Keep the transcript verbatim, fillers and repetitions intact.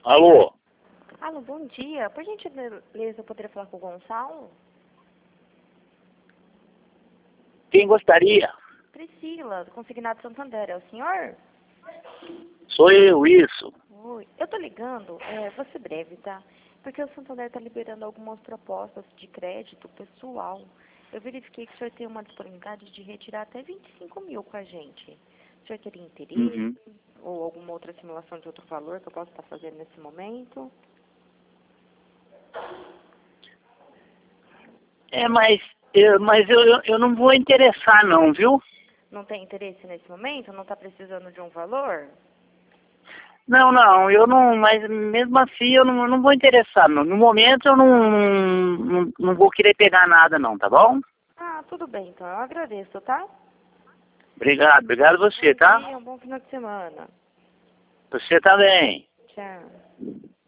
Alô? Alô, bom dia. Por gentileza, eu poderia falar com o Gonçalo? Quem gostaria? Priscila, do Consignado Santander. É o senhor? Sou eu, isso. Oi. Eu tô ligando, é, vou ser breve, tá? Porque o Santander tá liberando algumas propostas de crédito pessoal. Eu verifiquei que o senhor tem uma disponibilidade de retirar até vinte e cinco mil com a gente. O senhor teria interesse? Uhum. Ou alguma outra simulação de outro valor que eu possa estar fazendo nesse momento? É, mas, eu, mas eu, eu, eu não vou interessar não, viu? Não tem interesse nesse momento? Não está precisando de um valor? Não, não, eu não, mas mesmo assim eu não, eu não vou interessar. No, no momento eu não, não, não vou querer pegar nada não, tá bom? Ah, tudo bem, então. Eu agradeço, tá? Obrigado, obrigado você, Bom tá? dia, um bom final de semana. Você também. Tchau.